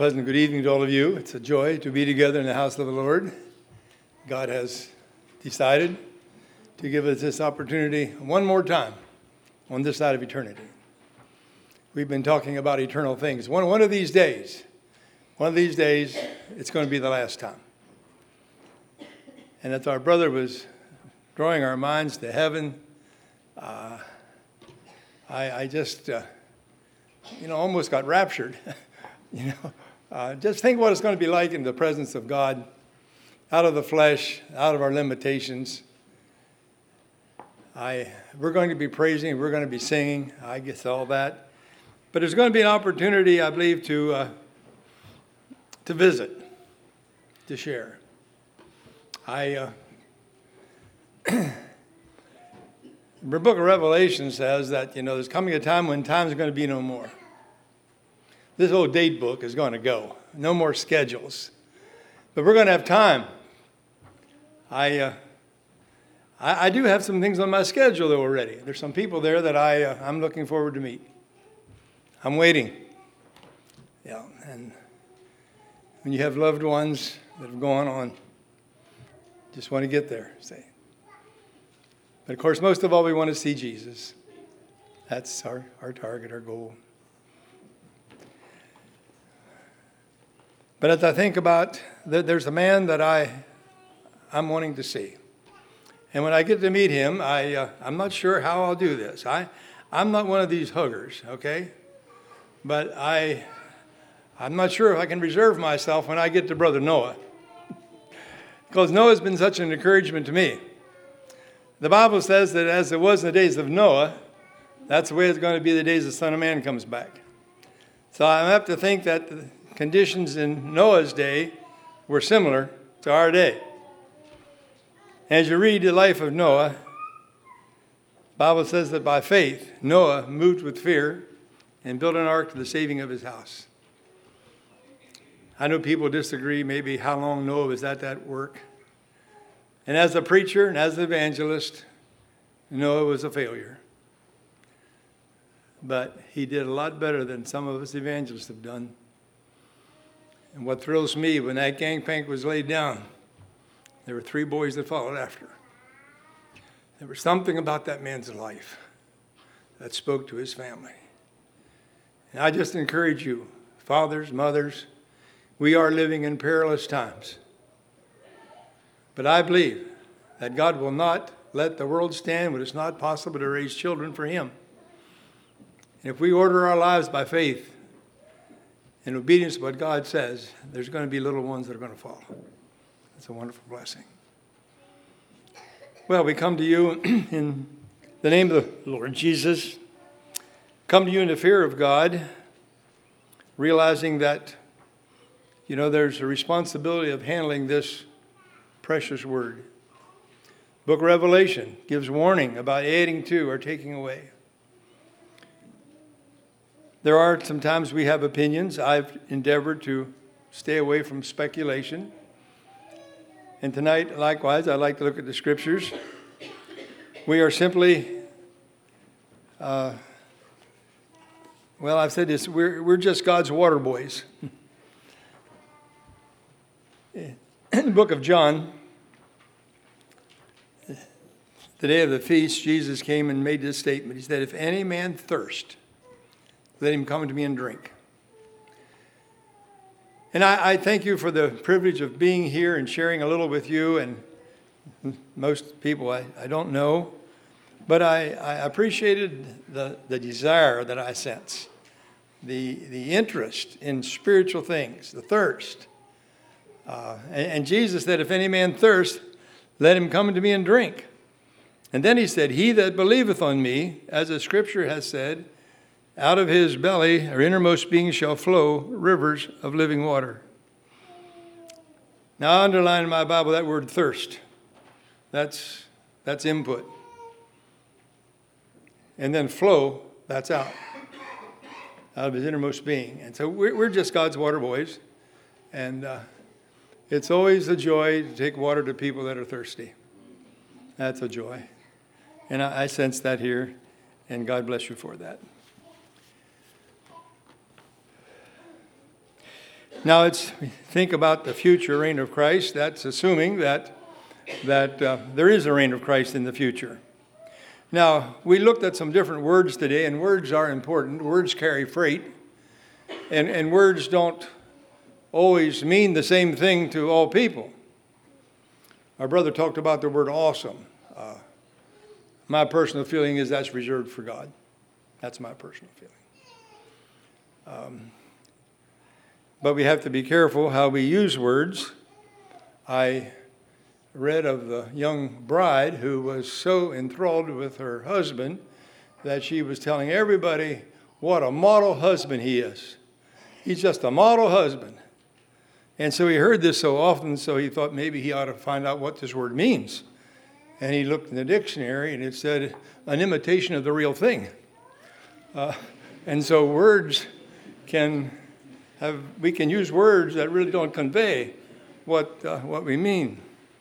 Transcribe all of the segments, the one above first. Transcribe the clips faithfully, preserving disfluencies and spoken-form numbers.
Pleasant good evening to all of you. It's a joy to be together in the house of the Lord. God has decided to give us this opportunity one more time on this side of eternity. We've been talking about eternal things. One, one of these days, one of these days, it's going to be the last time. And as our brother was drawing our minds to heaven, uh, I, I just, uh, you know, almost got raptured. you know, uh, just think what it's going to be like in the presence of God, out of the flesh, out of our limitations. I, we're going to be praising, we're going to be singing, I guess all that. But there's going to be an opportunity, I believe, to uh, to visit, to share. I, uh, the book of Revelation says that, you know, there's coming a time when time's going to be no more. This old date book is going to go. No more schedules. But we're going to have time. I, uh, I, I do have some things on my schedule, though, already. There's some people there that I, uh, I'm looking forward to meet. I'm waiting. Yeah, and when you have loved ones that have gone on, just want to get there, say. But of course, most of all, we want to see Jesus. That's our, our target, our goal. But as I think about, there's a man that I, I'm wanting to see. And when I get to meet him, I, uh, I'm not sure how I'll do this. I, I'm not one of these huggers, okay? But I, I'm not sure if I can reserve myself when I get to Brother Noah. Because Noah's been such an encouragement to me. The Bible says that as it was in the days of Noah, that's the way it's going to be the days the Son of Man comes back. So I have to think that the conditions in Noah's day were similar to our day. As you read the life of Noah, the Bible says that by faith, Noah moved with fear and built an ark to the saving of his house. I know people disagree maybe how long Noah was at that work. And as a preacher and as an evangelist, Noah was a failure. But he did a lot better than some of us evangelists have done. And what thrills me, when that gangplank was laid down, there were three boys that followed after. There was something about that man's life that spoke to his family. And I just encourage you, fathers, mothers, we are living in perilous times. But I believe that God will not let the world stand when it's not possible to raise children for him. And if we order our lives by faith, in obedience to what God says, there's going to be little ones that are going to follow. It's a wonderful blessing. Well, we come to you in the name of the Lord Jesus. Come to you in the fear of God, realizing that, you know, there's a responsibility of handling this precious word. Book of Revelation gives warning about adding to or taking away. There are sometimes we have opinions. I've endeavored to stay away from speculation. And tonight, likewise, I'd like to look at the scriptures. We are simply, uh, well, I've said this, we're, we're just God's water boys. In the book of John, the day of the feast, Jesus came and made this statement. He said, if any man thirst, let him come to me and drink. And I, I thank you for the privilege of being here and sharing a little with you. And most people I, I don't know. But I, I appreciated the, the desire that I sense. The, the interest in spiritual things, the thirst. Uh, and, and Jesus said, if any man thirst, let him come to me and drink. And then he said, he that believeth on me, as the scripture has said, out of his belly or innermost being shall flow rivers of living water. Now I underline in my Bible that word thirst. That's, that's input. And then flow, that's out. Out of his innermost being. And so we're, we're just God's water boys. And uh, it's always a joy to take water to people that are thirsty. That's a joy. And I, I sense that here. And God bless you for that. Now, it's think about the future reign of Christ. That's assuming that, that uh, there is a reign of Christ in the future. Now, we looked at some different words today, and words are important. Words carry freight, and, and words don't always mean the same thing to all people. Our brother talked about the word awesome. Uh, my personal feeling is that's reserved for God. That's my personal feeling. Um, but we have to be careful how we use words. I read of the young bride who was so enthralled with her husband that she was telling everybody what a model husband he is. He's just a model husband. And so he heard this so often, so he thought maybe he ought to find out what this word means. And he looked in the dictionary, and it said, an imitation of the real thing. Uh, and so words can have, we can use words that really don't convey what uh, what we mean.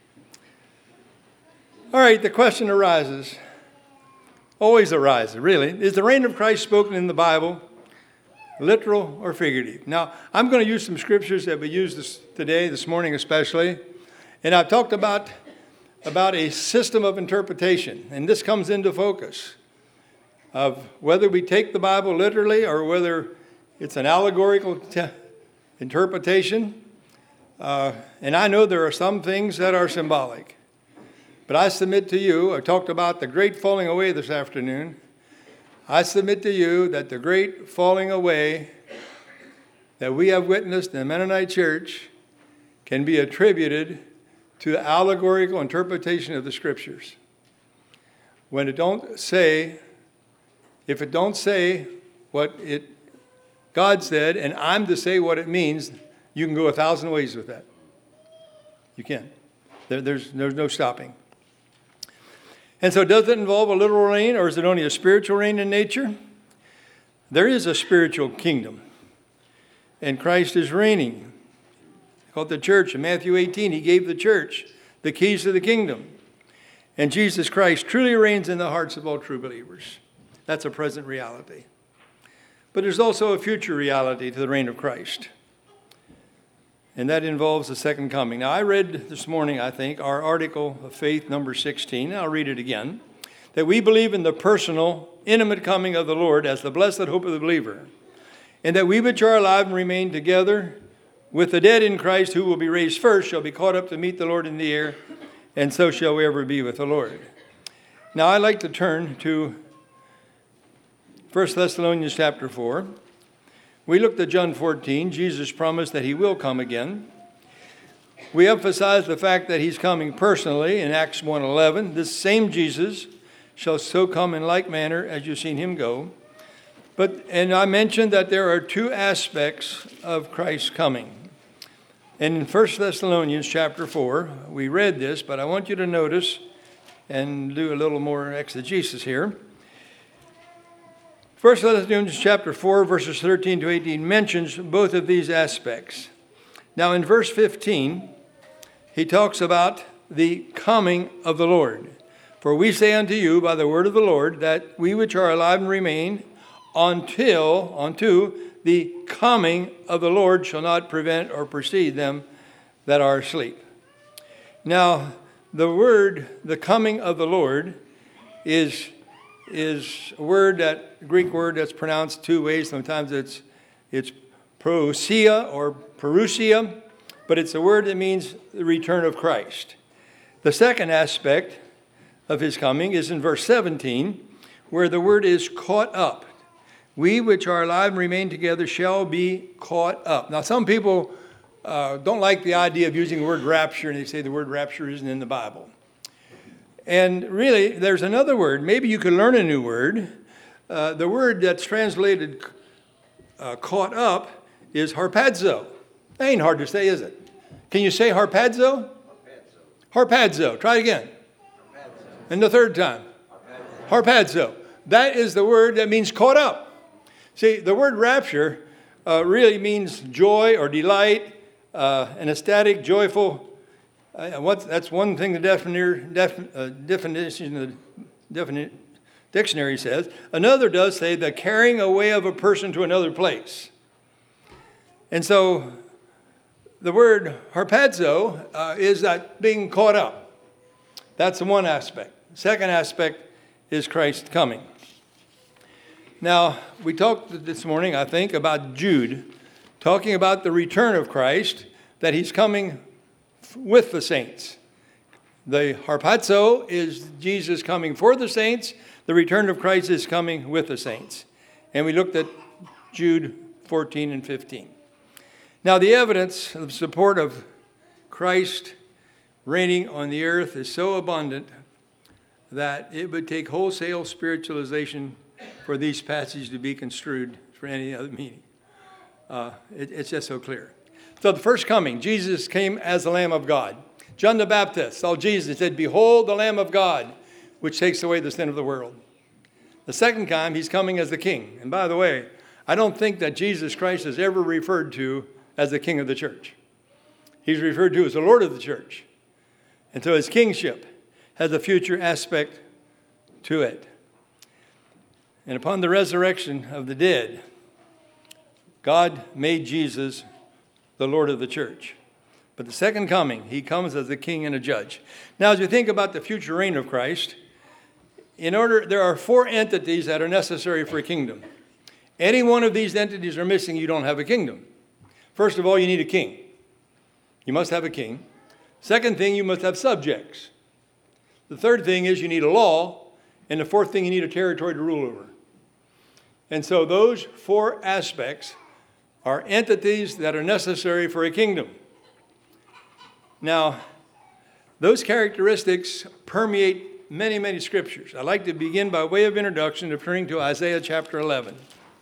All right, the question arises, always arises, really. Is the reign of Christ spoken in the Bible literal or figurative? Now, I'm going to use some scriptures that we used this, today, this morning especially. And I've talked about, about a system of interpretation. And this comes into focus of whether we take the Bible literally or whether it's an allegorical te- interpretation. Uh, and I know there are some things that are symbolic. But I submit to you, I talked about the great falling away this afternoon. I submit to you that the great falling away that we have witnessed in the Mennonite Church can be attributed to the allegorical interpretation of the Scriptures. When it don't say, if it don't say what it God said, and I'm to say what it means, you can go a thousand ways with that. You can. There, there's, there's no stopping. And so does it involve a literal reign, or is it only a spiritual reign in nature? There is a spiritual kingdom, and Christ is reigning. Called the church. In Matthew eighteen, he gave the church the keys to the kingdom. And Jesus Christ truly reigns in the hearts of all true believers. That's a present reality. But there's also a future reality to the reign of Christ. And that involves the second coming. Now, I read this morning, I think, our article of faith, number sixteen. I'll read it again. That we believe in the personal, intimate coming of the Lord as the blessed hope of the believer. And that we which are alive and remain together with the dead in Christ, who will be raised first, shall be caught up to meet the Lord in the air. And so shall we ever be with the Lord. Now, I'd like to turn to First Thessalonians chapter four. We looked at John fourteen. Jesus promised that he will come again. We emphasize the fact that he's coming personally in Acts one eleven. This same Jesus shall so come in like manner as you've seen him go. But, and I mentioned that there are two aspects of Christ's coming. And in First Thessalonians chapter four, we read this, but I want you to notice and do a little more exegesis here. First Thessalonians chapter four, verses thirteen to eighteen mentions both of these aspects. Now in verse fifteen, he talks about the coming of the Lord. For we say unto you by the word of the Lord, that we which are alive and remain until, unto the coming of the Lord shall not prevent or precede them that are asleep. Now, the word, the coming of the Lord, is, is a word that, a Greek word that's pronounced two ways. Sometimes it's, it's parousia or parousia, but it's a word that means the return of Christ. The second aspect of his coming is in verse seventeen, where the word is caught up. We which are alive and remain together shall be caught up. Now, some people uh, don't like the idea of using the word rapture, and they say the word rapture isn't in the Bible. And really, there's another word. Maybe you could learn a new word. Uh, the word that's translated uh, caught up is harpazo. That ain't hard to say, is it? Can you say harpazo? Harpazo. Harpazo. Try it again. Harpazo. And the third time. Harpazo. Harpazo. That is the word that means caught up. See, the word rapture uh, really means joy or delight, uh, an ecstatic, joyful. Uh, what, that's one thing the defini- def, uh, definition of the definite dictionary says. Another does say the carrying away of a person to another place. And so the word harpazo uh, is that being caught up. That's the one aspect. The second aspect is Christ coming. Now, we talked this morning, I think, about Jude, talking about the return of Christ, that he's coming with the saints. The harpazo is Jesus coming for the saints. The return of Christ is coming with the saints. And we looked at Jude fourteen and fifteen. Now, the evidence of support of Christ reigning on the earth is so abundant that it would take wholesale spiritualization for these passages to be construed for any other meaning. Uh, it, it's just so clear. So the first coming, Jesus came as the Lamb of God. John the Baptist saw Jesus and said, "Behold the Lamb of God, which takes away the sin of the world." The second time, he's coming as the King. And by the way, I don't think that Jesus Christ is ever referred to as the King of the church. He's referred to as the Lord of the church. And so his kingship has a future aspect to it. And upon the resurrection of the dead, God made Jesus the Lord of the church. But the second coming, he comes as a king and a judge. Now, as we think about the future reign of Christ, in order, there are four entities that are necessary for a kingdom. Any one of these entities are missing, you don't have a kingdom. First of all, you need a king. You must have a king. Second thing, you must have subjects. The third thing is you need a law. And the fourth thing, you need a territory to rule over. And so those four aspects are entities that are necessary for a kingdom. Now, those characteristics permeate many, many scriptures. I'd like to begin by way of introduction of turning to Isaiah chapter eleven.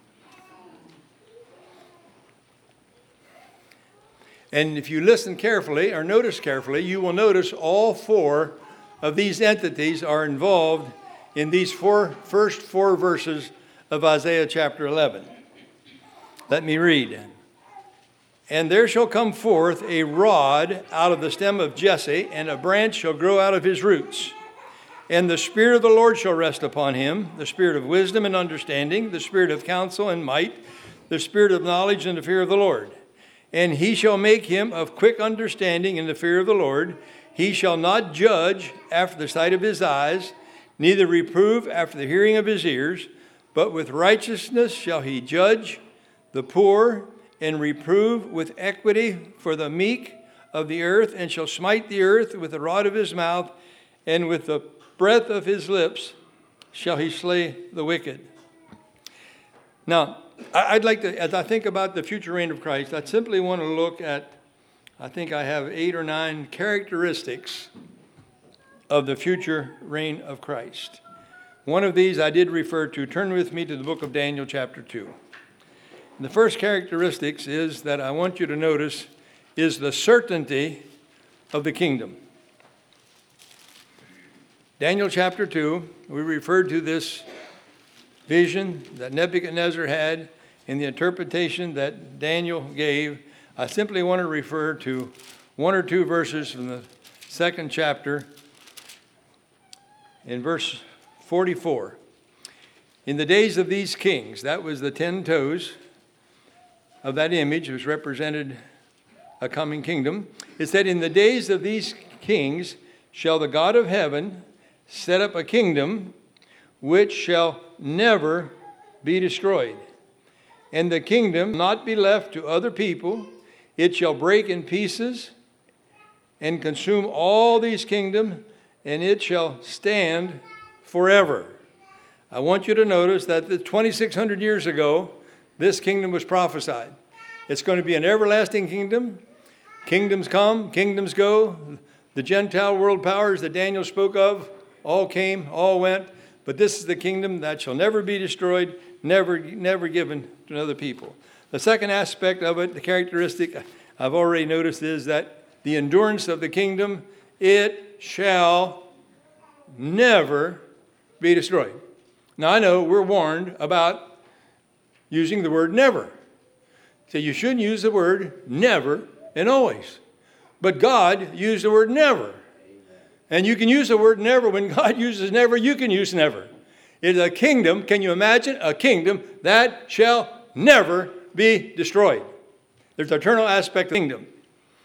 And if you listen carefully or notice carefully, you will notice all four of these entities are involved in these four first four verses of Isaiah chapter eleven. Let me read. "And there shall come forth a rod out of the stem of Jesse, and a branch shall grow out of his roots. And the Spirit of the Lord shall rest upon him, the Spirit of wisdom and understanding, the Spirit of counsel and might, the Spirit of knowledge and the fear of the Lord. And he shall make him of quick understanding in the fear of the Lord. He shall not judge after the sight of his eyes, neither reprove after the hearing of his ears, but with righteousness shall he judge the poor, and reprove with equity for the meek of the earth, and shall smite the earth with the rod of his mouth, and with the breath of his lips shall he slay the wicked." Now, I'd like to, as I think about the future reign of Christ, I simply want to look at, I think I have eight or nine characteristics of the future reign of Christ. One of these I did refer to. Turn with me to the book of Daniel chapter two. The first characteristics is that I want you to notice is the certainty of the kingdom. Daniel chapter two, we referred to this vision that Nebuchadnezzar had in the interpretation that Daniel gave. I simply want to refer to one or two verses from the second chapter in verse forty-four. "In the days of these kings," that was the ten toes of that image, which represented a coming kingdom. It said, "In the days of these kings shall the God of heaven set up a kingdom which shall never be destroyed. And the kingdom not be left to other people. It shall break in pieces and consume all these kingdoms, and it shall stand forever." I want you to notice that twenty-six hundred years ago, this kingdom was prophesied. It's going to be an everlasting kingdom. Kingdoms come, kingdoms go. The Gentile world powers that Daniel spoke of all came, all went. But this is the kingdom that shall never be destroyed, never, never given to other people. The second aspect of it, the characteristic I've already noticed, is that the endurance of the kingdom, it shall never be destroyed. Now, I know we're warned about using the word never. So you shouldn't use the word never and always. But God used the word never. And you can use the word never. When God uses never, you can use never. It's a kingdom. Can you imagine? A kingdom that shall never be destroyed. There's an eternal aspect of the kingdom.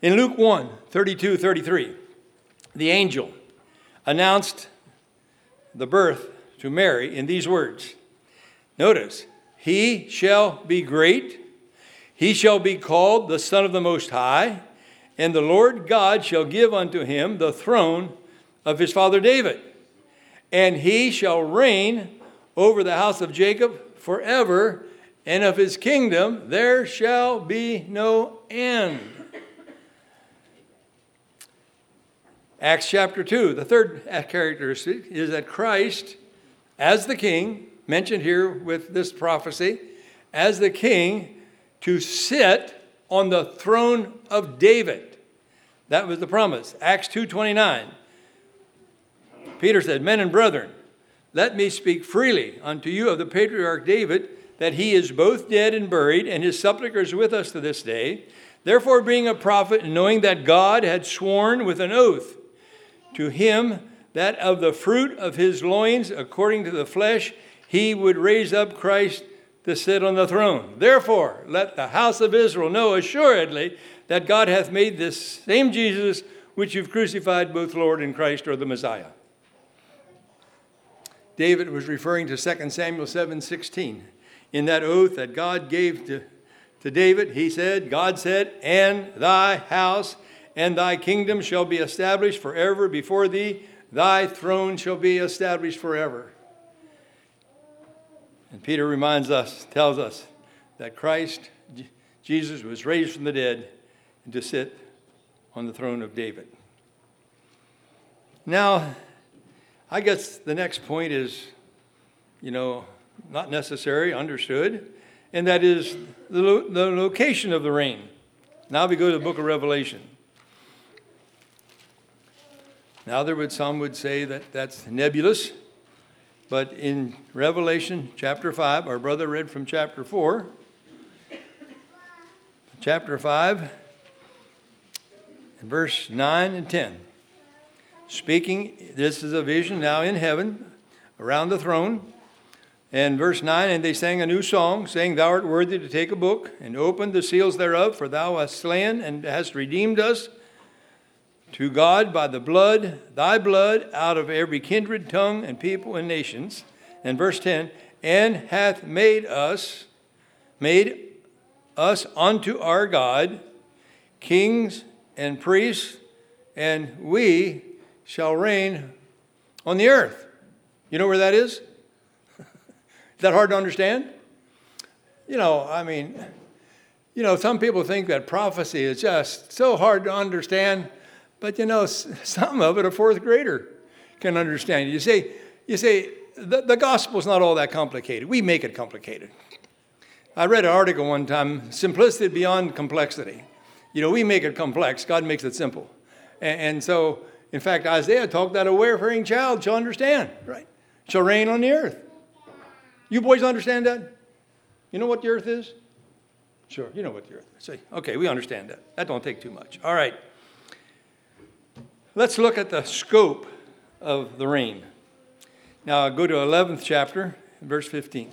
In Luke one, thirty-two, thirty-three, the angel announced the birth to Mary in these words. Notice, he shall be great, he shall be called the Son of the Most High, and the Lord God shall give unto him the throne of his father David, and he shall reign over the house of Jacob forever, and of his kingdom there shall be no end. Acts chapter two, the third characteristic is that Christ, as the king, mentioned here with this prophecy, as the king to sit on the throne of David. That was the promise. Acts two twenty-nine. Peter said, men and brethren, let me speak freely unto you of the patriarch David, that he is both dead and buried, and his sepulchre is with us to this day. Therefore, being a prophet, and knowing that God had sworn with an oath to him that of the fruit of his loins, according to the flesh, he would raise up Christ to sit on the throne. Therefore, let the house of Israel know assuredly that God hath made this same Jesus, which you've crucified, both Lord and Christ, or the Messiah. David was referring to Second Samuel seven sixteen. In that oath that God gave to, to David, he said, God said, and thy house and thy kingdom shall be established forever before thee. Thy throne shall be established forever. And Peter reminds us, tells us that Christ, Jesus, was raised from the dead and to sit on the throne of David. Now, I guess the next point is, you know, not necessary, understood, and that is the, lo- the location of the reign. Now we go to the book of Revelation. Now there would some would say that that's nebulous, but in Revelation chapter five, our brother read from chapter four, chapter five, and verse nine and ten. Speaking, this is a vision now in heaven, around the throne. And verse nine, and they sang a new song, saying, Thou art worthy to take a book, and open the seals thereof, for thou hast slain and hast redeemed us to God by the blood, thy blood, out of every kindred, tongue, and people and nations. And verse ten, and hath made us, made us unto our God, kings and priests, and we shall reign on the earth. You know where that is? Is that hard to understand? You know, I mean, you know, some people think that prophecy is just so hard to understand, but you know, some of it a fourth grader can understand. You say, you say the, the gospel is not all that complicated. We make it complicated. I read an article one time, Simplicity Beyond Complexity. You know, we make it complex. God makes it simple. And, and so, in fact, Isaiah talked that a wayfaring child shall understand, right? Shall reign on the earth. You boys understand that? You know what the earth is? Sure, you know what the earth is. Say, okay, we understand that. That don't take too much. All right. Let's look at the scope of the reign. Now, go to eleventh chapter, verse fifteen.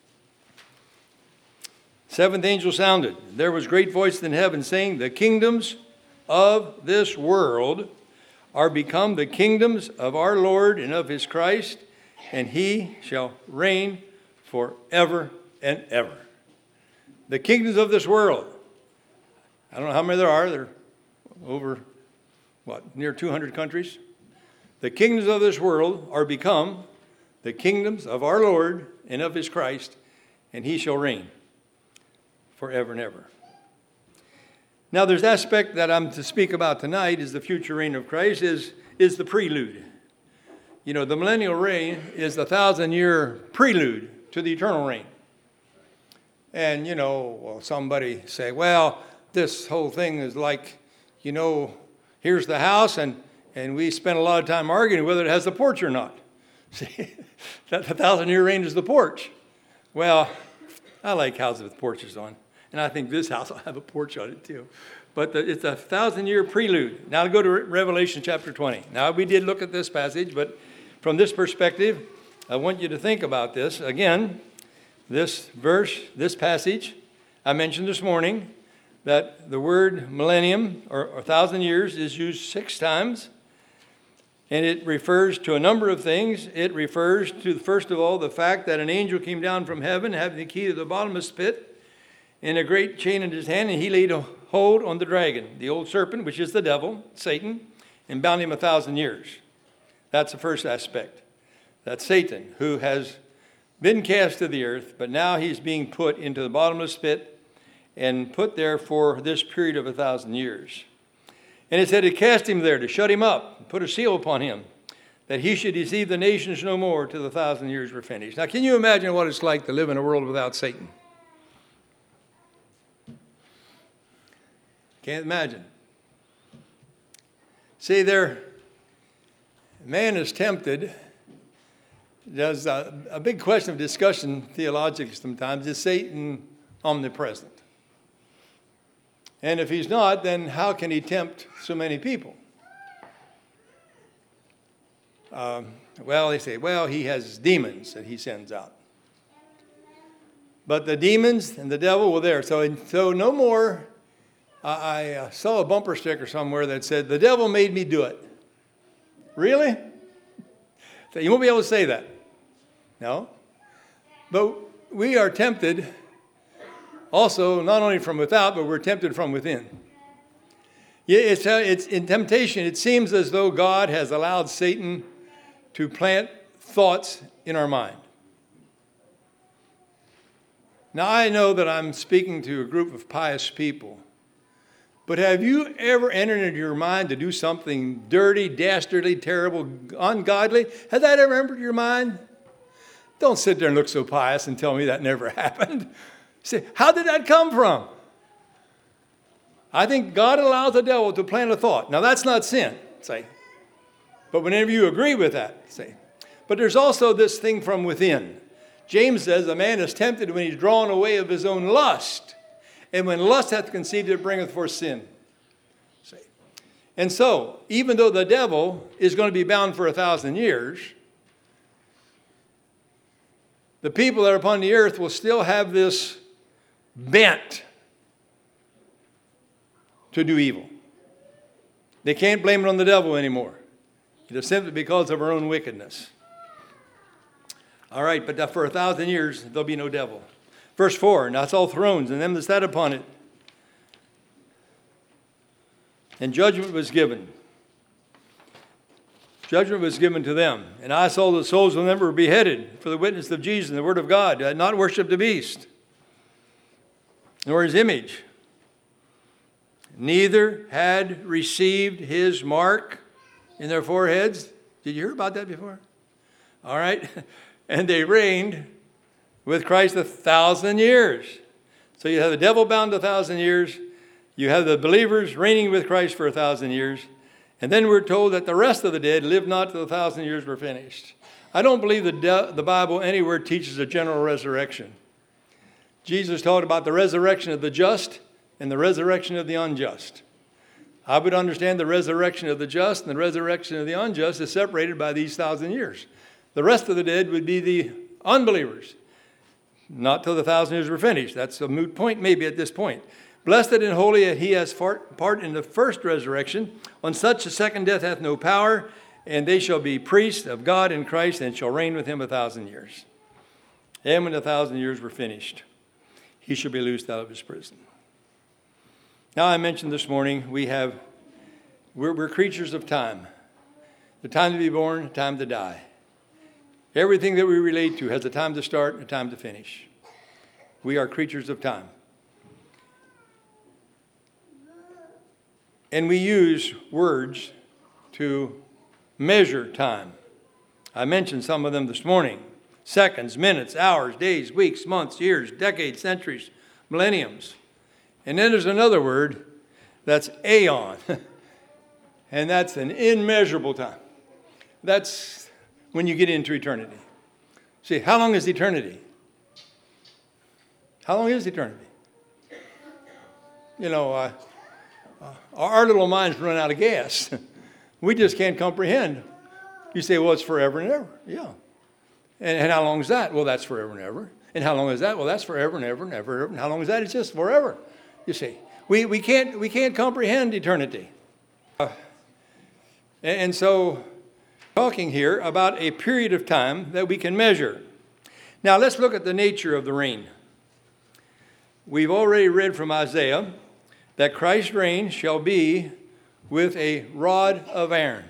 Seventh angel sounded. There was great voice in heaven saying, The kingdoms of this world are become the kingdoms of our Lord and of his Christ, and he shall reign forever and ever. The kingdoms of this world. I don't know how many there are. There are over, what, near two hundred countries. The kingdoms of this world are become the kingdoms of our Lord and of his Christ, and he shall reign forever and ever. Now, there's aspect that I'm to speak about tonight is the future reign of Christ, is, is the prelude. You know, the millennial reign is the thousand-year prelude to the eternal reign. And, you know, well, somebody say, well, this whole thing is like, you know, here's the house, and, and we spent a lot of time arguing whether it has the porch or not. See, that the thousand-year reign is the porch. Well, I like houses with porches on. And I think this house will have a porch on it too. But the, it's a thousand-year prelude. Now go to Re- Revelation chapter twenty. Now we did look at this passage, but from this perspective, I want you to think about this. Again, this verse, this passage I mentioned this morning, that the word millennium, or, or thousand years, is used six times. And it refers to a number of things. It refers to, first of all, the fact that an angel came down from heaven having the key to the bottomless pit and a great chain in his hand, and he laid a hold on the dragon, the old serpent, which is the devil, Satan, and bound him a thousand years. That's the first aspect. That's Satan, who has been cast to the earth, but now he's being put into the bottomless pit and put there for this period of a thousand years. And it said to cast him there, to shut him up, put a seal upon him, that he should deceive the nations no more till the thousand years were finished. Now, can you imagine what it's like to live in a world without Satan? Can't imagine. See, there, man is tempted. There's a, a big question of discussion theologically sometimes. Is Satan omnipresent? And if he's not, then how can he tempt so many people? Um, well, they say, well, he has demons that he sends out. But the demons and the devil were there. So, so no more. I uh, saw a bumper sticker somewhere that said, the devil made me do it. Really? So you won't be able to say that. No. But we are tempted also, not only from without, but we're tempted from within. Yeah, it's, uh, it's in temptation. It seems as though God has allowed Satan to plant thoughts in our mind. Now, I know that I'm speaking to a group of pious people. But have you ever entered into your mind to do something dirty, dastardly, terrible, ungodly? Has that ever entered your mind? Don't sit there and look so pious and tell me that never happened. Say, how did that come from? I think God allows the devil to plant a thought. Now, that's not sin, say. But whenever you agree with that, say. But there's also this thing from within. James says a man is tempted when he's drawn away of his own lust. And when lust hath conceived, it bringeth forth sin. See? And so, even though the devil is going to be bound for a thousand years, the people that are upon the earth will still have this bent to do evil. They can't blame it on the devil anymore. It is simply because of our own wickedness. All right, but for a thousand years, there'll be no devil. Verse four, now it's all thrones, and them that sat upon it. And judgment was given. Judgment was given to them. And I saw the souls of them were beheaded for the witness of Jesus and the word of God, had not worshipped the beast, nor his image. Neither had received his mark in their foreheads. Did you hear about that before? All right. And they reigned with Christ a thousand years. So you have the devil bound a thousand years. You have the believers reigning with Christ for a thousand years. And then we're told that the rest of the dead live not till the thousand years were finished. I don't believe the, de- the Bible anywhere teaches a general resurrection. Jesus taught about the resurrection of the just and the resurrection of the unjust. I would understand the resurrection of the just and the resurrection of the unjust is separated by these thousand years. The rest of the dead would be the unbelievers. Not till the thousand years were finished. That's a moot point maybe at this point. Blessed and holy he has part in the first resurrection. On such a second death hath no power, and they shall be priests of God in Christ and shall reign with him a thousand years. And when the thousand years were finished, he shall be loosed out of his prison. Now I mentioned this morning, we have, we're, we're creatures of time. The time to be born, the time to die. Everything that we relate to has a time to start and a time to finish. We are creatures of time. And we use words to measure time. I mentioned some of them this morning. Seconds, minutes, hours, days, weeks, months, years, decades, centuries, millenniums. And then there's another word that's aeon. And that's an immeasurable time. That's when you get into eternity. See, how long is eternity? How long is eternity? You know, uh, uh, our little minds run out of gas. We just can't comprehend. You say, well, it's forever and ever. Yeah. And, and how long is that? Well, that's forever and ever. And how long is that? Well, that's forever and ever and ever. And how long is that? It's just forever. You see. We, we, can't, we can't comprehend eternity. Uh, and, and so, talking here about a period of time that we can measure. Now, let's look at the nature of the reign. We've already read from Isaiah that Christ's reign shall be with a rod of iron.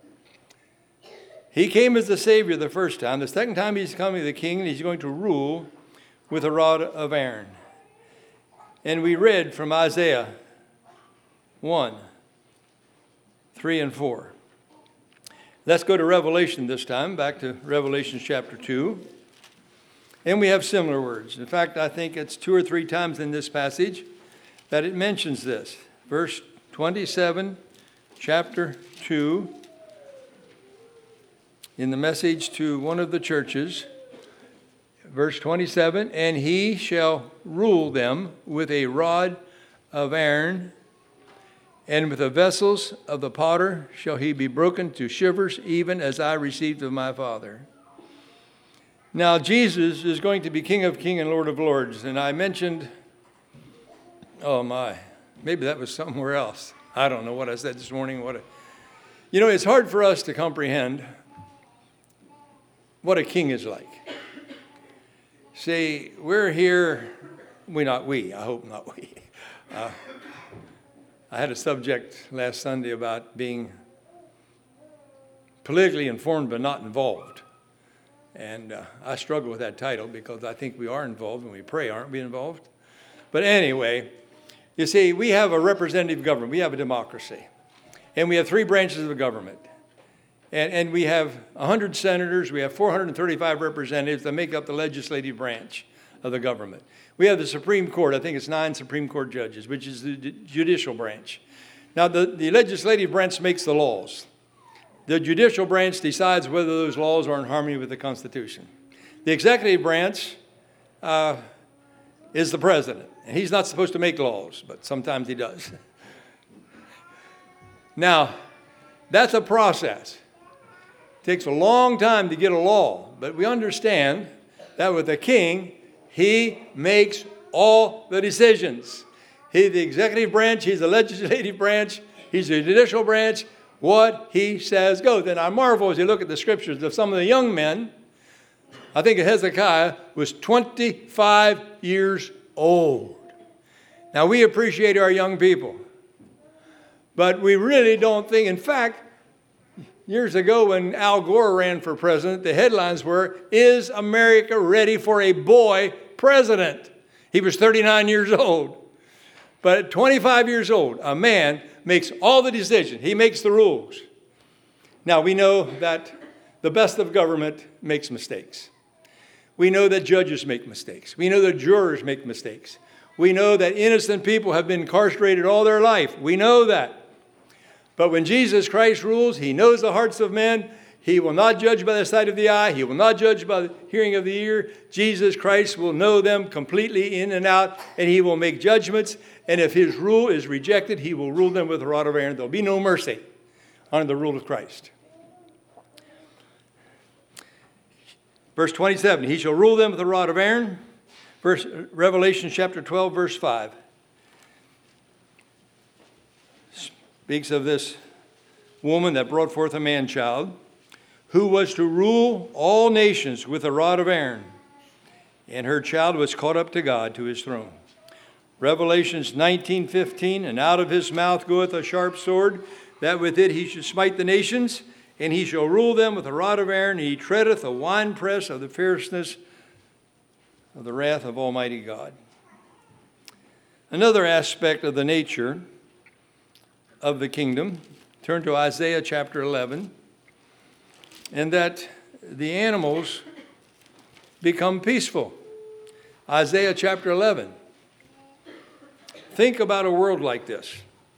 He came as the Savior the first time. The second time he's coming as the King, and he's going to rule with a rod of iron. And we read from Isaiah one, three, and four. Let's go to Revelation this time, back to Revelation chapter two. And we have similar words. In fact, I think it's two or three times in this passage that it mentions this. Verse twenty-seven, chapter two, in the message to one of the churches, verse twenty-seven, and he shall rule them with a rod of iron, and with the vessels of the potter shall he be broken to shivers, even as I received of my Father. Now, Jesus is going to be King of Kings and Lord of Lords, and I mentioned, oh my, maybe that was somewhere else. I don't know what I said this morning. What, a, you know, it's hard for us to comprehend what a king is like. See, we're here, we not we, I hope not we. Uh, I had a subject last Sunday about being politically informed but not involved. And uh, I struggle with that title because I think we are involved when we pray, aren't we involved? But anyway, you see, we have a representative government. We have a democracy. And we have three branches of the government. And, and we have one hundred senators. We have four hundred thirty-five representatives that make up the legislative branch of the government. We have the Supreme Court. I think it's nine Supreme Court judges, which is the judicial branch. Now, the, the legislative branch makes the laws. The judicial branch decides whether those laws are in harmony with the Constitution. The executive branch uh, is the president. And he's not supposed to make laws, but sometimes he does. Now, that's a process. It takes a long time to get a law, but we understand that with the king, he makes all the decisions. He's the executive branch, he's the legislative branch, he's the judicial branch. What he says goes. And I marvel as you look at the scriptures of some of the young men. I think Hezekiah was twenty-five years old. Now, we appreciate our young people, but we really don't think, in fact, years ago when Al Gore ran for president, the headlines were, "Is America ready for a boy president?" He was thirty-nine years old. But at twenty-five years old, a man makes all the decisions. He makes the rules. Now, we know that the best of government makes mistakes. We know that judges make mistakes. We know that jurors make mistakes. We know that innocent people have been incarcerated all their life. We know that. But when Jesus Christ rules, he knows the hearts of men. He will not judge by the sight of the eye. He will not judge by the hearing of the ear. Jesus Christ will know them completely in and out, and he will make judgments. And if his rule is rejected, he will rule them with a rod of iron. There'll be no mercy under the rule of Christ. Verse twenty-seven, he shall rule them with a rod of iron. Verse, Revelation chapter twelve, verse five. Speaks of this woman that brought forth a man-child, who was to rule all nations with a rod of iron. And her child was caught up to God, to his throne. Revelations nineteen fifteen, and out of his mouth goeth a sharp sword, that with it he should smite the nations, and he shall rule them with a rod of iron, and he treadeth a winepress of the fierceness of the wrath of Almighty God. Another aspect of the nature of the kingdom, turn to Isaiah chapter eleven, and that the animals become peaceful. Isaiah chapter eleven. Think about a world like this.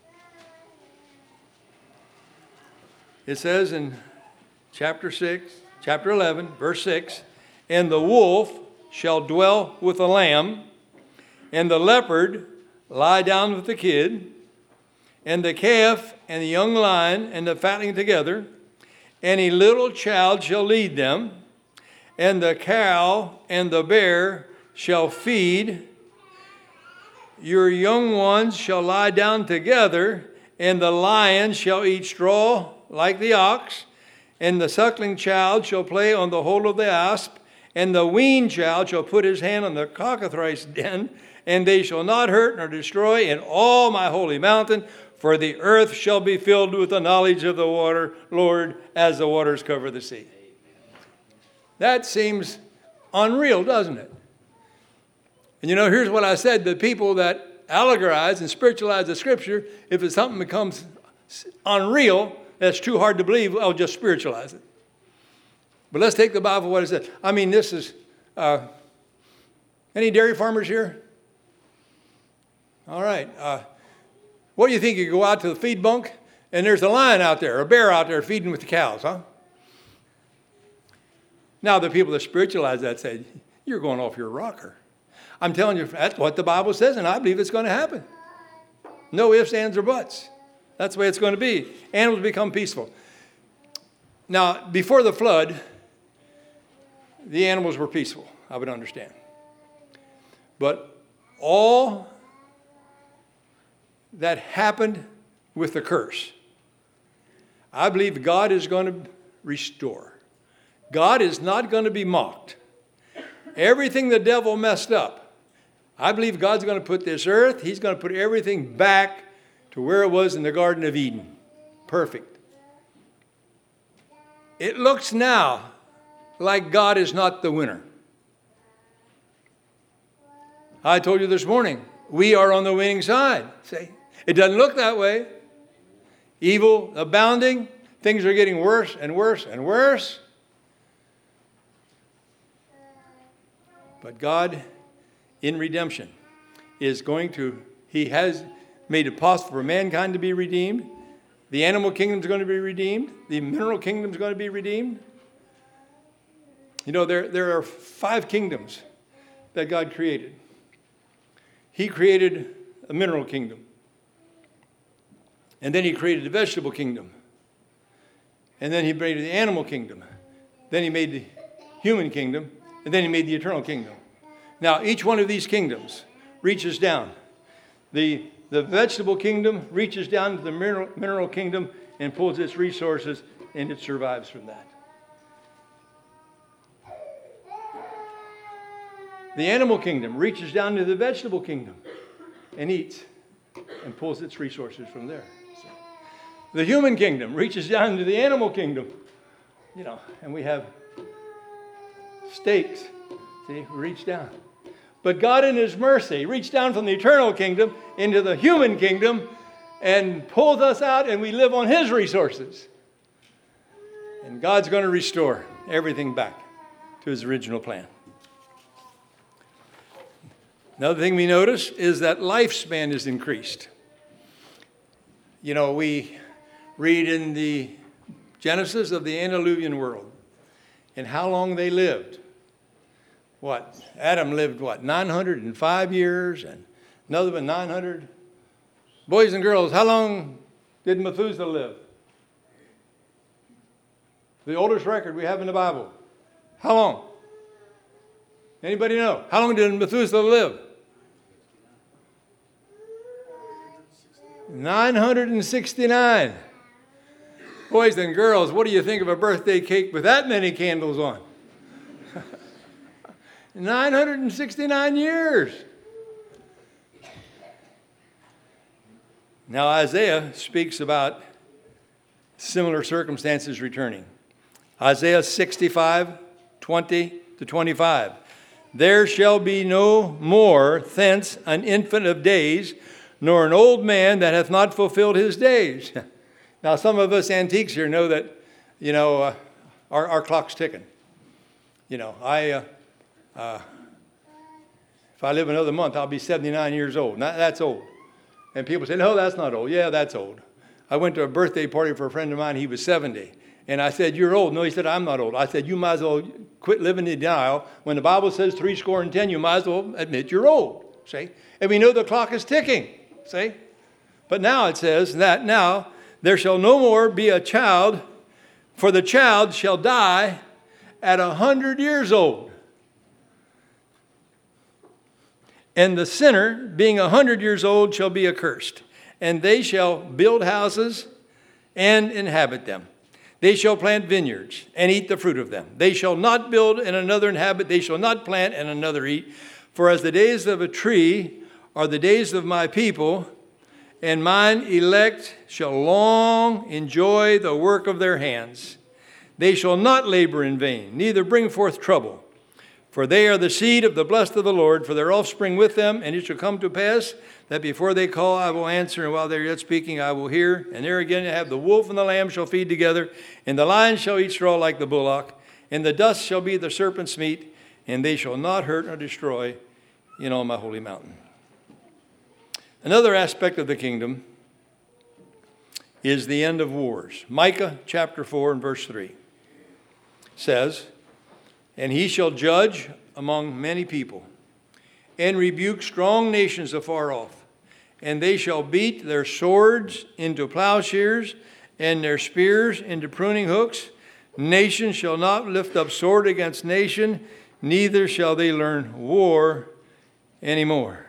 It says in chapter six, chapter eleven, verse six, and the wolf shall dwell with the lamb, and the leopard lie down with the kid, and the calf and the young lion and the fatling together, and a little child shall lead them, and the cow and the bear shall feed, Your young ones shall lie down together, and the lion shall eat straw like the ox, and the suckling child shall play on the hole of the asp, and the weaned child shall put his hand on the cockatrice den, and they shall not hurt nor destroy in all my holy mountain, for the earth shall be filled with the knowledge of the water, Lord, as the waters cover the sea. That seems unreal, doesn't it? And you know, here's what I said. The people that allegorize and spiritualize the Scripture, if it's something becomes unreal, that's too hard to believe, I'll just spiritualize it. But let's take the Bible, what it says. I mean, this is, uh, any dairy farmers here? All right. Uh, what do you think? You go out to the feed bunk, and there's a lion out there, a bear out there feeding with the cows, huh? Now, the people that spiritualize that say, you're going off your rocker. I'm telling you, that's what the Bible says, and I believe it's going to happen. No ifs, ands, or buts. That's the way it's going to be. Animals become peaceful. Now, before the flood, the animals were peaceful, I would understand. But all that happened with the curse, I believe God is going to restore. God is not going to be mocked. Everything the devil messed up, I believe God's going to put this earth, he's going to put everything back to where it was in the Garden of Eden. Perfect. It looks now like God is not the winner. I told you this morning, we are on the winning side. See? It doesn't look that way. Evil abounding. Things are getting worse and worse and worse. But God, in redemption, is going to, he has made it possible for mankind to be redeemed. The animal kingdom is going to be redeemed. The mineral kingdom is going to be redeemed. You know, there, there are five kingdoms that God created. He created a mineral kingdom. And then he created the vegetable kingdom. And then he created the animal kingdom. Then he made the human kingdom. And then he made the eternal kingdom. Now, each one of these kingdoms reaches down. The, the vegetable kingdom reaches down to the mineral, mineral kingdom and pulls its resources, and it survives from that. The animal kingdom reaches down to the vegetable kingdom and eats and pulls its resources from there. The human kingdom reaches down to the animal kingdom, you know, and we have steaks. See, we reach down. But God in his mercy reached down from the eternal kingdom into the human kingdom and pulls us out, and we live on his resources. And God's going to restore everything back to his original plan. Another thing we notice is that lifespan is increased. You know, we read in the Genesis of the antediluvian world and how long they lived. What? Adam lived, what, nine hundred five years, and another one nine hundred. Boys and girls, how long did Methuselah live? The oldest record we have in the Bible. How long? Anybody know? How long did Methuselah live? nine hundred sixty-nine. Boys and girls, what do you think of a birthday cake with that many candles on? nine hundred sixty-nine years. Now Isaiah speaks about similar circumstances returning. Isaiah sixty-five, twenty to twenty-five. There shall be no more thence an infant of days, nor an old man that hath not fulfilled his days. Now, some of us antiques here know that, you know, uh, our, our clock's ticking. You know, I, uh, uh, if I live another month, I'll be seventy-nine years old. Now, that's old. And people say, no, that's not old. Yeah, that's old. I went to a birthday party for a friend of mine. He was seventy. And I said, you're old. No, he said, I'm not old. I said, you might as well quit living in denial. When the Bible says three score and ten, you might as well admit you're old. See? And we know the clock is ticking. See? But now it says that now there shall no more be a child, for the child shall die at a hundred years old. And the sinner, being a hundred years old, shall be accursed. And they shall build houses and inhabit them. They shall plant vineyards and eat the fruit of them. They shall not build and another inhabit. They shall not plant and another eat. For as the days of a tree are the days of my people, and mine elect shall long enjoy the work of their hands. They shall not labor in vain, neither bring forth trouble. For they are the seed of the blessed of the Lord, for their offspring with them. And it shall come to pass that before they call, I will answer, and while they are yet speaking, I will hear. And there again you have the wolf and the lamb shall feed together, and the lion shall eat straw like the bullock, and the dust shall be the serpent's meat, and they shall not hurt or destroy in all my holy mountain. Another aspect of the kingdom is the end of wars. Micah chapter four and verse three says, and he shall judge among many people, and rebuke strong nations afar off. And they shall beat their swords into plowshares, and their spears into pruning hooks. Nation shall not lift up sword against nation, neither shall they learn war anymore.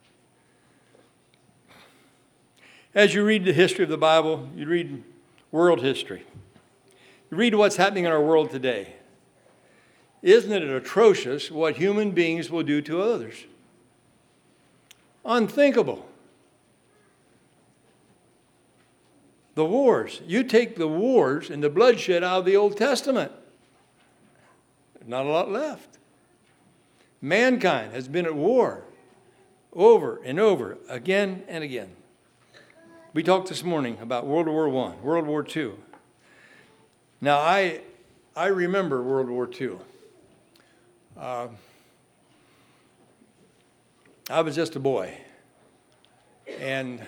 As you read the history of the Bible, you read world history. You read what's happening in our world today. Isn't it atrocious what human beings will do to others? Unthinkable. The wars. You take the wars and the bloodshed out of the Old Testament. There's not a lot left. Mankind has been at war over and over, again and again. We talked this morning about World War One, World War Two. Now, I, I remember World War Two. Uh, I was just a boy, and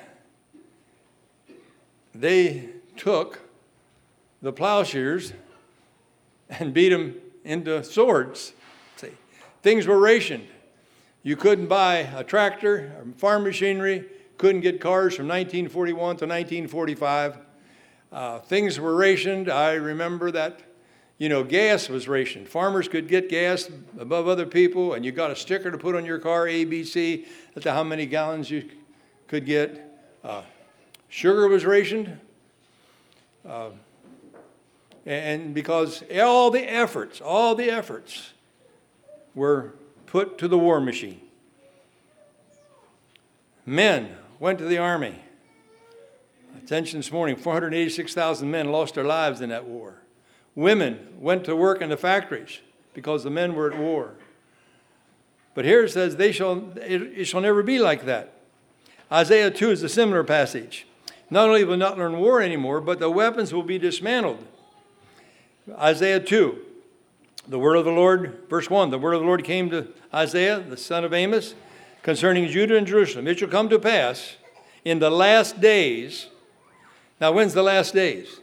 they took the plowshares and beat them into swords. See, things were rationed. You couldn't buy a tractor or farm machinery, couldn't get cars from nineteen forty-one to nineteen forty-five. Uh, things were rationed. I remember that, you know, gas was rationed. Farmers could get gas above other people, and you got a sticker to put on your car, A B C, as to how many gallons you could get. Uh, sugar was rationed. Uh, and because all the efforts, all the efforts were put to the war machine. Men went to the army. Attention this morning, four hundred eighty-six thousand men lost their lives in that war. Women went to work in the factories because the men were at war. But here it says, they shall, it, it shall never be like that. Isaiah two is a similar passage. Not only will not learn war anymore, but the weapons will be dismantled. Isaiah two, the word of the Lord, verse one, the word of the Lord came to Isaiah, the son of Amos, concerning Judah and Jerusalem. It shall come to pass in the last days. Now, when's the last days?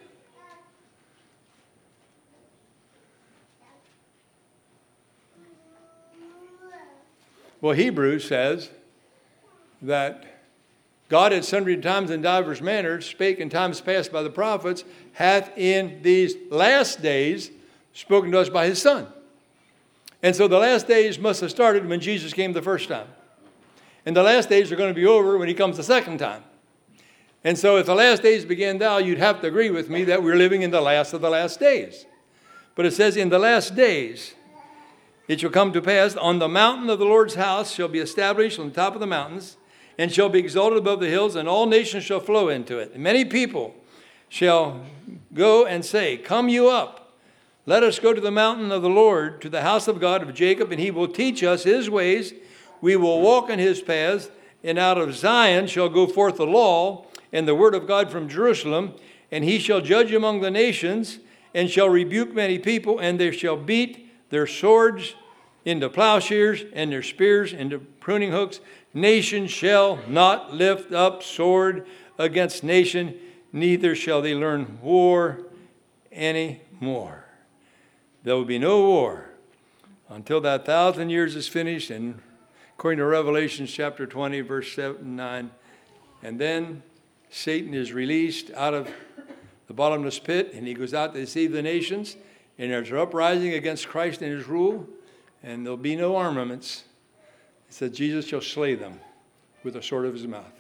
Well, Hebrews says that God at sundry times and divers manners spake in times past by the prophets, hath in these last days spoken to us by his Son. And so the last days must have started when Jesus came the first time. And the last days are going to be over when he comes the second time. And so if the last days began thou, you'd have to agree with me that we're living in the last of the last days. But it says, in the last days, it shall come to pass, on the mountain of the Lord's house shall be established on the top of the mountains, and shall be exalted above the hills, and all nations shall flow into it. And many people shall go and say, come you up, let us go to the mountain of the Lord, to the house of God of Jacob, and he will teach us his ways. We will walk in his paths, and out of Zion shall go forth the law, and the word of God from Jerusalem, and he shall judge among the nations, and shall rebuke many people, and they shall beat their swords into plowshares, and their spears into pruning hooks. Nation shall not lift up sword against nation, neither shall they learn war any more. There will be no war until that thousand years is finished, and according to Revelation chapter twenty, verse seven and nine, and then Satan is released out of the bottomless pit, and he goes out to deceive the nations, and there's an uprising against Christ and his rule, and there'll be no armaments, He said, Jesus shall slay them with the sword of his mouth.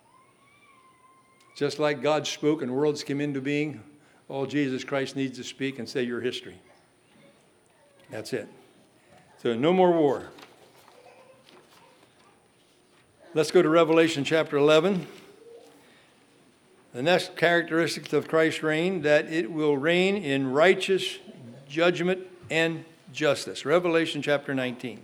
Just like God spoke and worlds came into being, all Jesus Christ needs to speak and say your history. That's it. So no more war. Let's go to Revelation chapter eleven. The next characteristic of Christ's reign, that it will reign in righteous judgment and justice. Revelation chapter nineteen.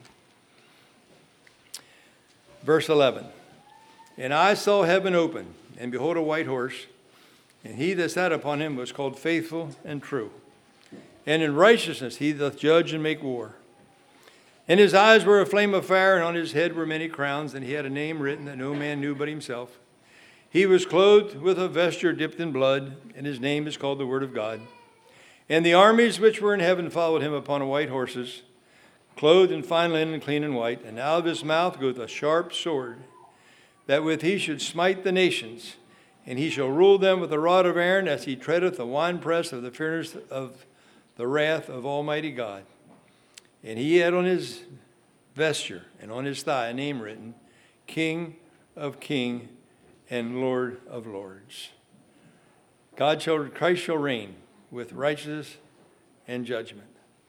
Verse eleven. And I saw heaven open, and behold a white horse, and he that sat upon him was called Faithful and True. And in righteousness he doth judge and make war. And his eyes were a flame of fire, and on his head were many crowns, and he had a name written that no man knew but himself. He was clothed with a vesture dipped in blood, and his name is called the Word of God. And the armies which were in heaven followed him upon white horses, clothed in fine linen, clean and white. And out of his mouth goeth a sharp sword, that with he should smite the nations. And he shall rule them with the rod of Aaron, as he treadeth the winepress of the furnace of the wrath of Almighty God. And he had on his vesture and on his thigh a name written, King of Kings and Lord of Lords. God shall, Christ shall reign with righteousness and judgment.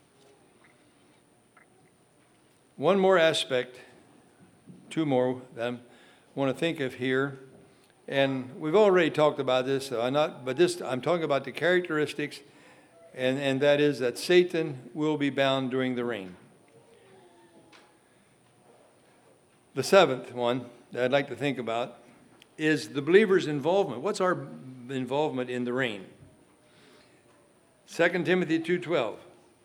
One more aspect, two more that I want to think of here, and we've already talked about this, so I'm not, but this I'm talking about the characteristics, and, and that is that Satan will be bound during the reign. The seventh one that I'd like to think about is the believer's involvement. What's our involvement in the reign? Second Timothy two twelve.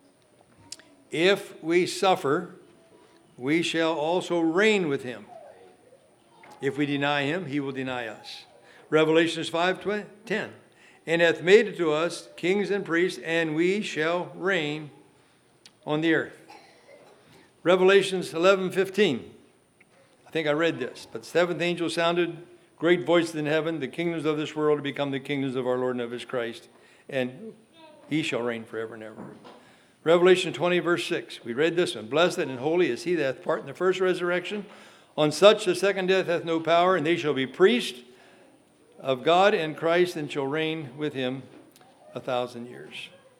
If we suffer, we shall also reign with him. If we deny him, he will deny us. Revelations five ten. And hath made it to us kings and priests, and we shall reign on the earth. Revelations eleven fifteen. I think I read this. But the seventh angel sounded, great voice in heaven, the kingdoms of this world to become the kingdoms of our Lord and of his Christ, and he shall reign forever and ever. Revelation twenty, verse six. We read this one. Blessed and holy is he that hath part in the first resurrection. On such the second death hath no power, and they shall be priests of God and Christ, and shall reign with him a thousand years.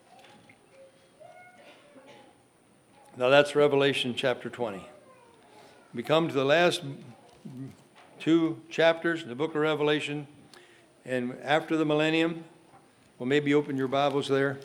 Now that's Revelation chapter twenty. We come to the last two chapters in the book of Revelation, and after the millennium, well, maybe open your Bibles there.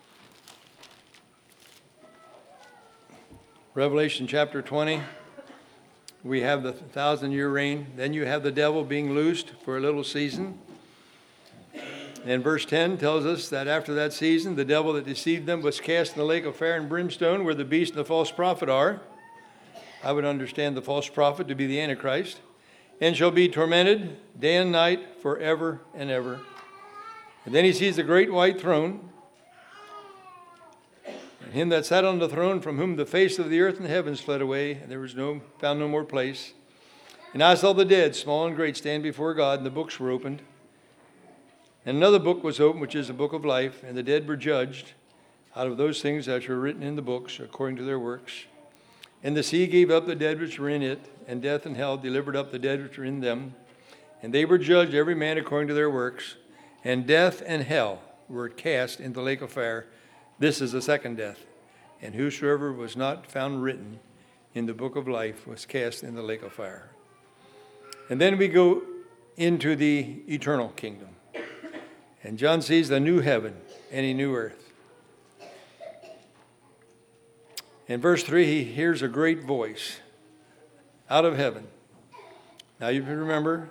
Revelation chapter twenty. We have the thousand-year reign. Then you have the devil being loosed for a little season. And verse ten tells us that after that season, the devil that deceived them was cast in the lake of fire and brimstone, where the beast and the false prophet are. I would understand the false prophet to be the Antichrist. And shall be tormented day and night forever and ever. And then he sees the great white throne, and him that sat on the throne, from whom the face of the earth and the heavens fled away, and there was no found no more place. And I saw the dead, small and great, stand before God, and the books were opened. And another book was opened, which is the book of life, and the dead were judged out of those things that were written in the books, according to their works. And the sea gave up the dead which were in it, and death and hell delivered up the dead which were in them. And they were judged, every man according to their works. And death and hell were cast into the lake of fire. This is the second death. And whosoever was not found written in the book of life was cast in the lake of fire. And then we go into the eternal kingdom. And John sees the new heaven and a new earth. In verse three, he hears a great voice out of heaven. Now you can remember,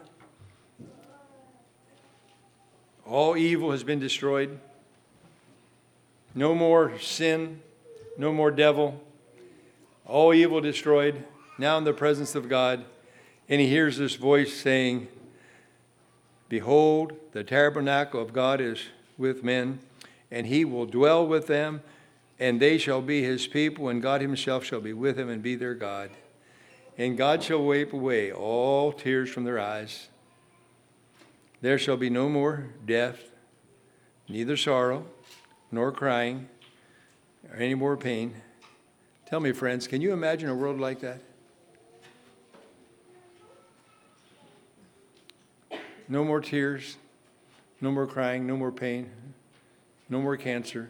all evil has been destroyed. No more sin, no more devil. All evil destroyed, now in the presence of God. And he hears this voice saying, behold, the tabernacle of God is with men, and he will dwell with them, and they shall be his people, and God himself shall be with them and be their God. And God shall wipe away all tears from their eyes. There shall be no more death, neither sorrow, nor crying, or any more pain. Tell me, friends, can you imagine a world like that? No more tears. No more crying. No more pain. No more cancer.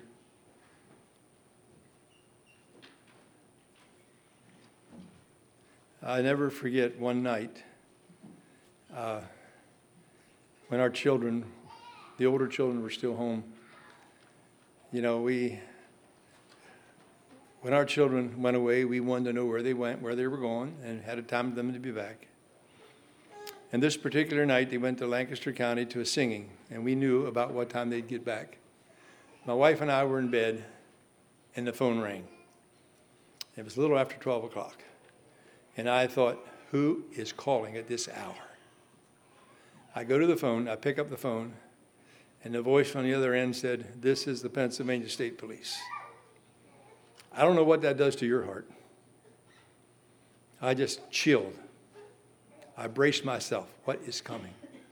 I never forget one night uh, when our children, the older children, were still home. You know, we, when our children went away, we wanted to know where they went, where they were going, and had a time for them to be back. And this particular night, they went to Lancaster County to a singing, and we knew about what time they'd get back. My wife and I were in bed, and the phone rang. It was a little after twelve o'clock. And I thought, who is calling at this hour? I go to the phone, I pick up the phone, and the voice on the other end said, this is the Pennsylvania State Police. I don't know what that does to your heart. I just chilled. I braced myself. What is coming?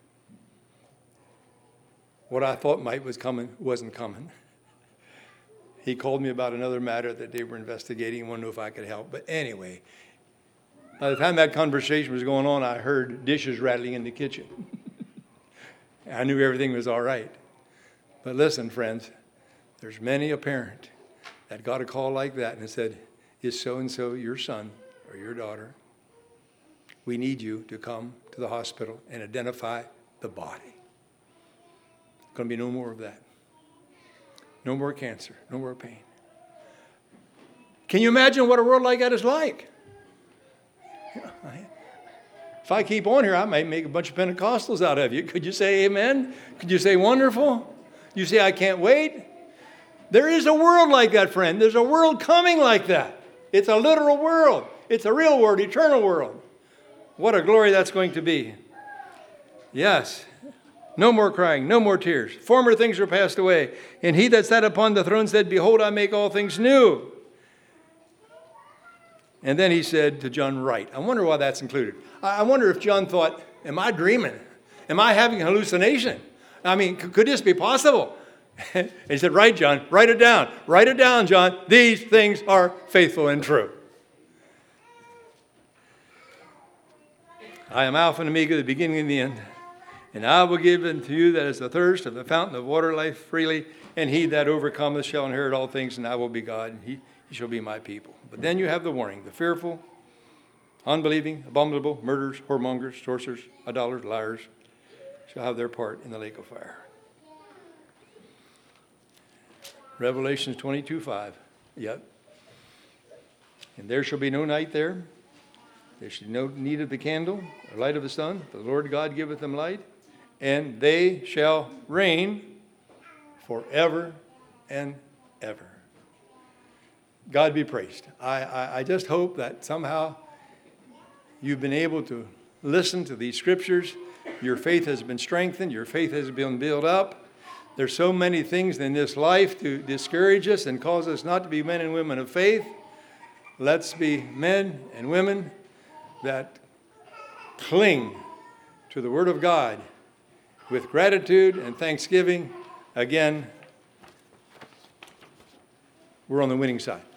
What I thought might was coming wasn't coming. He called me about another matter that they were investigating and wanted to know if I could help. But anyway, by the time that conversation was going on, I heard dishes rattling in the kitchen. I knew everything was all right. But listen, friends, there's many a parent that got a call like that and said, is so-and-so your son or your daughter? We need you to come to the hospital and identify the body. There's going to be no more of that. No more cancer, no more pain. Can you imagine what a world like that is like? If I keep on here, I might make a bunch of Pentecostals out of you. Could you say amen? Could you say wonderful? You say I can't wait? There is a world like that, friend. There's a world coming like that. It's a literal world. It's a real world, eternal world. What a glory that's going to be. Yes. No more crying, no more tears. Former things are passed away. And he that sat upon the throne said, behold, I make all things new. And then he said to John, write. I wonder why that's included. I wonder if John thought, am I dreaming? Am I having a hallucination? I mean, could this be possible? And he said, write, John, write it down. Write it down, John. These things are faithful and true. I am Alpha and Omega, the beginning and the end. And I will give unto you that is the thirst of the fountain of water life freely. And he that overcometh shall inherit all things, and I will be God, and he, he shall be my people. But then you have the warning, the fearful, unbelieving, abominable, murderers, whoremongers, sorcerers, idolaters, liars, shall have their part in the lake of fire. Revelation twenty-two five. Yep. And there shall be no night there. There shall be no need of the candle, or light of the sun. For the Lord God giveth them light. And they shall reign forever and ever. God be praised. I, I, I just hope that somehow you've been able to listen to these scriptures. Your faith has been strengthened. Your faith has been built up. There's so many things in this life to discourage us and cause us not to be men and women of faith. Let's be men and women that cling to the Word of God with gratitude and thanksgiving. Again, we're on the winning side.